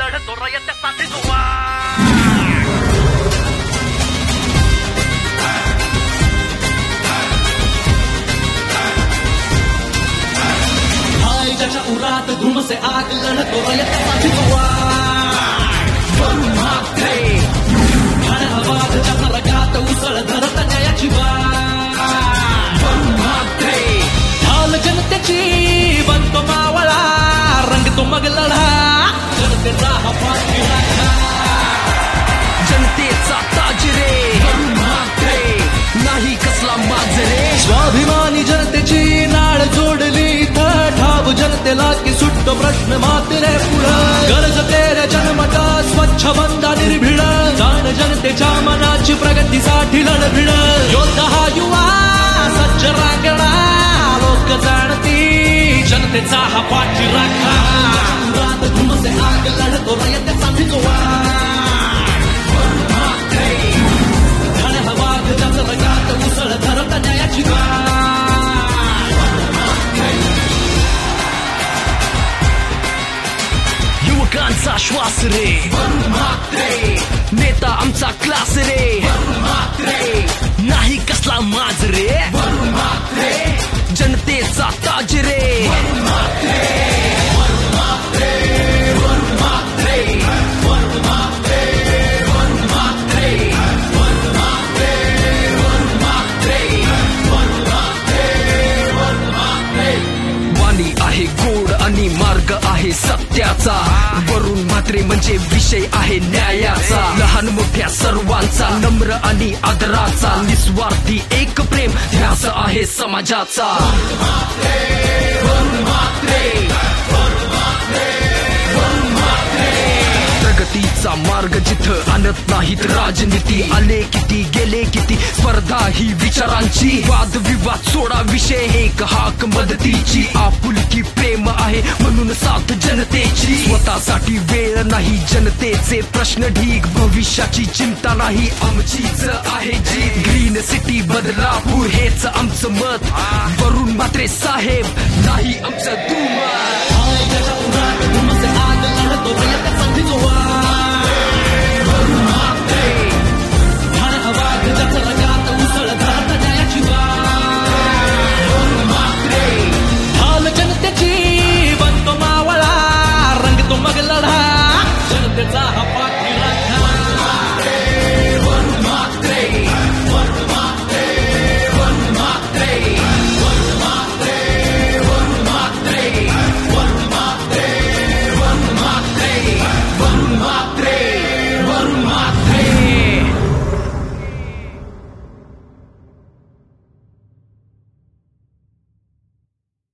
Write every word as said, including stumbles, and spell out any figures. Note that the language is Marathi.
लढतो रयतेसाठी दुवा. ज्याच्या उरात धुमसे आग लढतो रयतेसाठी दुवा. वरुण म्हात्रे आवाज ज्याचा रगात उसळ धरत न्यायाची वाट. वरुण म्हात्रे ढाल जनतेची बनतो मावळा, रंगतो मग लढा जनतेचा हा पाठी राखा. जनतेचा ताज रे वरुण म्हात्रे, नाही कसला माज रे. स्वाभिमानी जनतेची नाळ जोडली ठाव जनतेला की सुटतो प्रश्न मात्रे पुढं. गरज तेरे जन्मता स्वच्छ बंदा निर्भीड, जाण जनतेच्या मनाची प्रगतीसाठी लढभिड. योद्धा हा युवा सज्ज रांगणा, लोक जाणती जनतेचा हा पाठी राखा. रात धुमसे आग लढतो रयतेसाठी दुवा. वरुण म्हात्रे ठाणे हा वाघ ज्याचा रगात उसळ धरत न्यायाची वाट. युवकांचा श्वास रे वरुण म्हात्रे, नेता आमचा क्लास रे वरुण म्हात्रे, नाही कसला माज रे. वरुण म्हात्रे, जनतेचा ताज रे वरुण म्हात्रे, वरुण म्हात्रे, वरुण म्हात्रे, वरुण म्हात्रे, वरुण म्हात्रे, वरुण म्हात्रे, वरुण म्हात्रे, वरुण म्हात्रे, वरुण म्हात्रे. वाणी आहे गोड आणि मार्ग आहे सत्याचा. वरुण म्हात्रे म्हणजे विषय आहे न्यायाचा. लहान मोठ्या सर्वांचा नम्र आणि आदराचा, निस्वार्थी एक प्रेम ध्यास आहे समाजाचा. वरुण म्हात्रे, वरुण म्हात्रे, वरुण म्हात्रे. प्रगतीचा मार्ग जिथं आणत नाहीत राजनीती. आले किती गेले किती स्पर्धा ही विचारांची. वाद विवाद सोडा विषय एक हाक मदतीची. आपुलकी प्रेम आहे म्हणून साथ जनतेची. स्वतःसाठी वेळ नाही जनतेचे प्रश्न ढीक. भविष्याची चिंता नाही आमचीच आहे जी. ग्रीन सिटी बदलापूर हेच आमचं मत. वरुण म्हात्रे साहेब नाही आमचं दूर.